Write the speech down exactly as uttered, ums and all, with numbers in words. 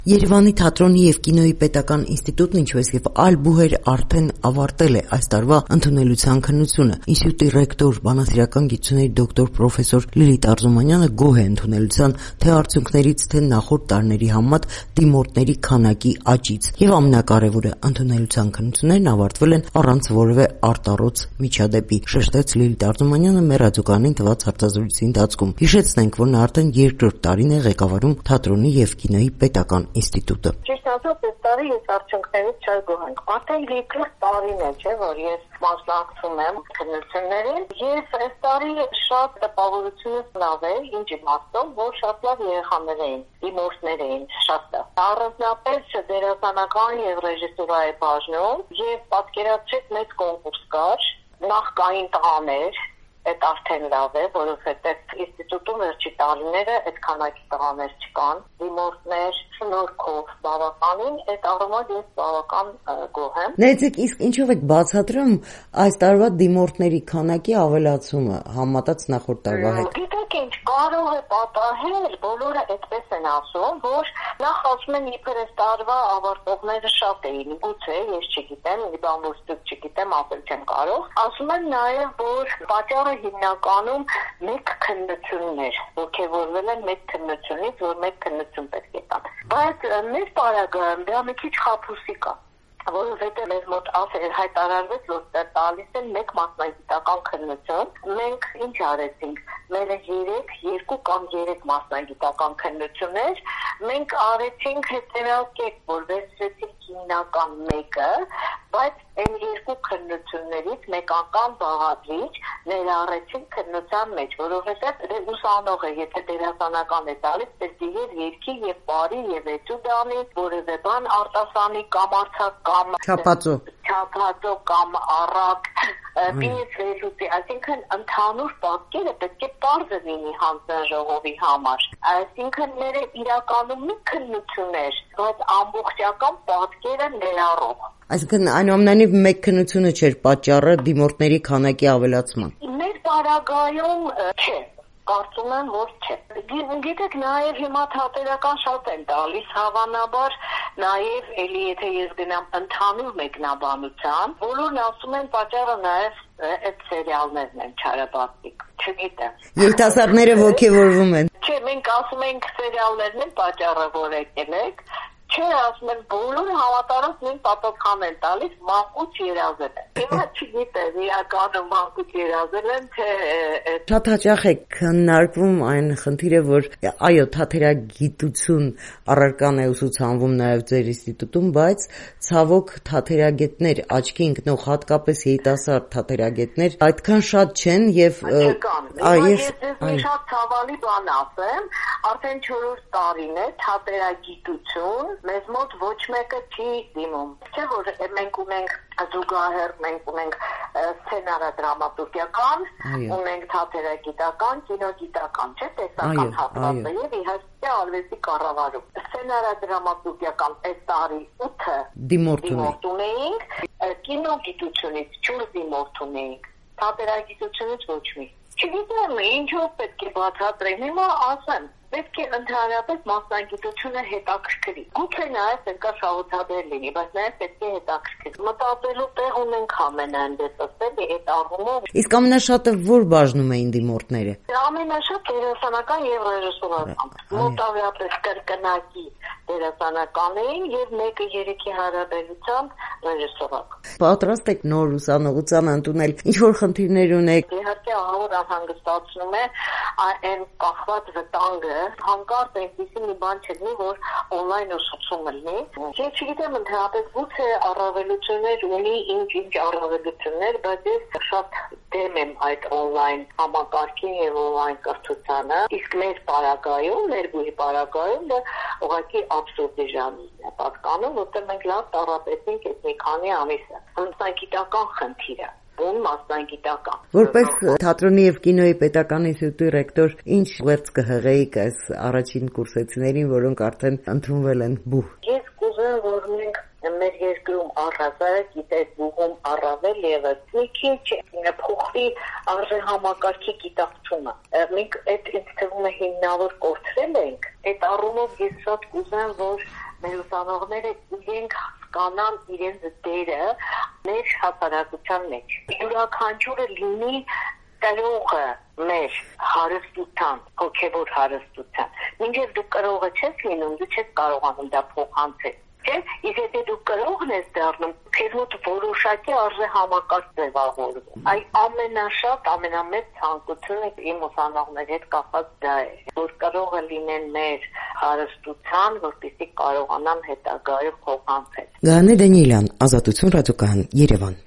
Երևանի թատրոնի և կինոյի պետական ինստիտուտն ինչպես և այլ բուհեր արդեն ավարտել է այս տարվա ընդունելության քննությունը։ Ինստիտուտի ռեկտոր, բանասիրական գիտությունների դոկտոր պրոֆեսոր Լիլիթ Արզումանյանը գոհ է ընդունելության թե արդյունքներից, թե նախորդ տարիների համեմատ դիմորդների քանակի աճից։ Եվ ամենակարևորը, ընդունելության քննություններն ավարտվել են առանց որևէ արտառոց միջադեպի, շեշտեց Լիլիթ Արզումանյանը մեր ռադիոկայանին տված հարցազրույցի ընթացքում։ Հիշեցնենք, որ նա արդեն երկրորդ տարին է ղեկավարում թատրոնի և կինոյի պետական ինստիտուտը։ Ճիշտ ասած, այս տարի ես արդյունքներից չէ գոհ եմ։ Արդեն երկրորդ տարին է, չէ, որ ես մասնակցում եմ քննություններին, եւ այս տարի շատ տպավորությունս լավ է, ինչ իմաստով, որ շատ լավ երեխաներ էին, դիմորդներ էին, շատ լավ։ Առանձնապես դերասանական եւ ռեժիսուրայի բաժնում, եւ պատկերացրեք մեծ կոնկուրս կար, նախ կային տղաներ, այդ արդեն լավ է, որովհետև ինստիտուտում վերջի տարիները այդ քանակի տղաներ չկան, դիմորդներ շնորհքով բավականին, այդ առումով ես բավական գոհ եմ։ Ներեցեք, իսկ ինչով եք բացատրում այս տարվա դիմորդների քանակի ավելացումը համեմատած նախորդ տարվա հետ։ Գիտեք ինչ, կարող է պատահել, բոլորը այդպես են ասում, որ նախ ասում են իբր այս տարվա ավարտողները շատ էին, գուցե ես չգիտեմ, մի բան ոստիկ չգիտեմ, ասել չեմ կարող, ասում են նաև, որ պատճառը հիմնականում մեկ քննությունն էր, ոգևորվել են մեկ քննությունից, որ մեկ քննություն պետք է տան։ Բայց մեր պարագայում դա մի քիչ խաբուսիկ է, որովհետև մեզ մոտ ասել հայտարարվեց, որ տալիս են մեկ մասնագիտական քննություն։ Մենք ինչ արեցինք։ Մեր երեք, երկու կամ երեք մասնագիտական քննություններ, մենք արեցինք հետևյալ, որ վերցրեցինք հիմնական մեկը, բայց այն երկու քննություններից մեկ անգամ բաղադրիչ ներառեցին քննության մեջ, որովհետև ուսանողը, եթե դերասանական է տալիս, պետք է եւ երգի, եւ բարի, եւ էտյուդանի, որևէ բան արտասանի կամ արցակ կամ չափածո, չափածո կամ առակ, պիես վերլուծի, այսինքն ընդհանուր պատկերը պետք է պարզ լինի հանձնաժողովի համար։ Այսինքն մեր իրականում մի քննություններ, բայց ամբողջական պատկերը ներառող։ Այսինքն այնուամենայնիվ մեկ քննությունը չէր պատճառը դիմորդների քանակի ավելացման։ Մեր պարագայում չէ, կարծում եմ, որ չէ։ Գիտեք, նաև հիմա թատերական շատ են տալիս, հավանաբար նաև էլի եթե ես գնամ ընդհանուր մեկնաբանության, բոլորն ասում են պատճառը նաև այդ սերիալներն են չարաբաստիկ, չգիտեմ։ Երիտասարդները ոգևորվում են։ Չէ, մենք ասում ենք սերիալներն են պատճառը, որ եկել եք։ Չէ, ասում են բոլորը համատարած նույն պատասխան են տալիս, մանկուց երազել են։ Հիմա չգիտեմ, իրականում մանկուց երազել են, թե շատ հաճախ է քննարկվում այն խնդիրը, որ այո, թատերագիտություն առարկան է ուսուցանվում նաև ձեր ինստիտուտում, բայց ցավոք թատերագետներ, աչքի ընկնող, հատկապես երիտասարդ թատերագետներ այդքան շատ չեն եւ ես մի շատ ցավալի բան ասեմ, արդեն չորրորդ տարին է թատերագիտություն մեզ մոտ ոչ մեկը չի դիմում։ Չէ՞ որ մենք ունենք զուգահեռ, մենք ունենք սցենարադրամատուրգիական, ունենք թատերագիտական, կինոգիտական, չէ՞, տեսական հատվածը եւ իհարկե արվեստի կառավարում։ Սցենարադրամատուրգիական այս տարի ութ դիմորդ ունեինք, կինոգիտությունից չորս դիմորդ ունեինք, թատերագիտությունից ոչ մի։ Չգիտեմ, ինչով պետք է բացատրեմ, հիմա ասեմ, պետք է ընդհանրապես մասնագիտությունը հետաքրքրի։ Գուցե նաև պետք է շահութաբեր լինի, բայց նաև պետք է հետաքրքրի։ Մտածելու տեղ ունենք ամենայնպես ասել, այդ առումով։ Իսկ ամենաշատը որ բաժնում էին դիմորդները։ Ամենաշատ դերասանական եւ ռեժիսորական։ Մոտավորապես կրկնակի դերասանական էին եւ մեկը երեքի հարաբերությամբ ռեժիսորական։ Պատրաստ եք նոր ուսանողության ընդունել, ինչ որ խնդիրներ ունեք։ Իհարկե ահավոր անհանգստացնում է այն կախված վտանգը, հանկարծ այնպիսի մի բան չլինի, որ օնլայն ուսուցումը լինի։ Ես չգիտեմ ընդհանրապես գուցե առավելություններ ունի, ինչ-ինչ առավելություններ, բայց ես շատ դեմ եմ այդ օնլայն համակարգին եւ օնլայն կրթությանը։ Իսկ մեր պարագայում, մեր բուհի պարագայում դա ուղղակի աբսուրդի ժանրին է պատկանում, որտեղ մենք լավ տառապեցինք այդ մի քանի ամիսը։ Մասնագիտական խնդիրը մասնագիտական։ Որպես թատրոնի եւ կինոյի պետական ինստիտուտի ռեկտոր, ինչ ուղերձ կհղեիք այս առաջին կուրսեցիներին, որոնք արդեն ընդունվել են բուհ։ Ես կուզեմ, որ մենք մեր երկրում առհասարակ գիտեք բուհում առավել եւս մի քիչ փոխվի արժեհամակարգի գիտակցումը։ Մենք այդ ինձ թվում է հիմնավոր կորցրել ենք։ Այդ առումով ես շատ կուզեմ, որ մեր ուսանողները իրենք հասկանան իրենց դերը մեր հասարակության մեջ։ Յուրաքանչյուրը լինի կրողը մեր հարստության, հոգևոր հարստության։ Մինչև դու կրողը չես լինում, դու չես կարողանում դա փոխանցել։ Չէ՞, իսկ եթե դու կրողն ես դառնում, քեզ մոտ որոշակի արժե համակարգ ձևավորվում։ Այ ամենաշատ, ամենամեծ ցանկությունը իմ ուսանողների հետ կապված դա է, որ կրողը լինեն մեր հարստության, որպեսզի կարողանան հետագայում փոխանցել։ Գայանե Դանիելյան, Ազատություն ռադիոկայան, Երևան։